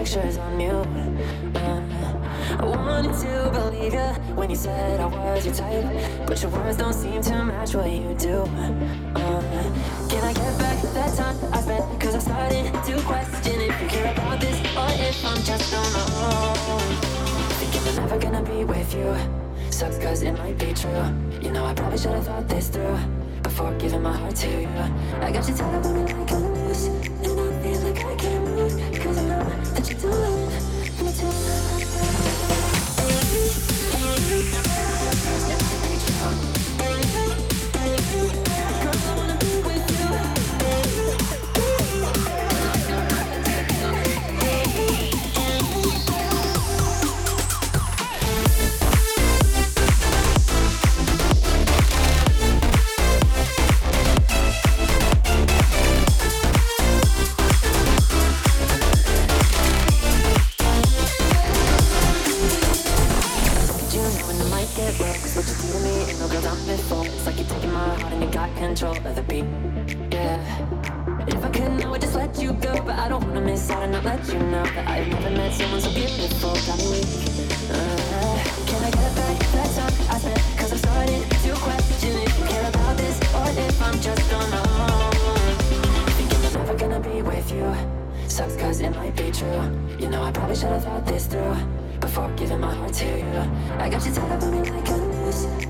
pictures on mute. I wanted to believe you when you said I was your type, but your words don't seem to match what you do. Can I get back that time I spent? Cause I started to question if you care about this or if I'm just on my own. Thinking I'm never gonna be with you sucks cause it might be true. You know I probably should've thought this through before giving my heart to you. I got you tied up on me like a noose, and I feel like I can't move, cause I know that you don't love me too. Cause I wanna be with you. What you do to me ain't no girl done before. It's like you're taking my heart and you got control of the beat. Yeah. If I could, I would just let you go, but I don't wanna miss out and not let you know that I've never met someone so beautiful. Got me weak. Can I get back that time I spent? Cause I'm starting to question if you care about this or if I'm just on my own. Thinking I'm never gonna be with you sucks cause it might be true. You know I probably should've thought this through before giving my heart to you. I got you tied up on me like a noose.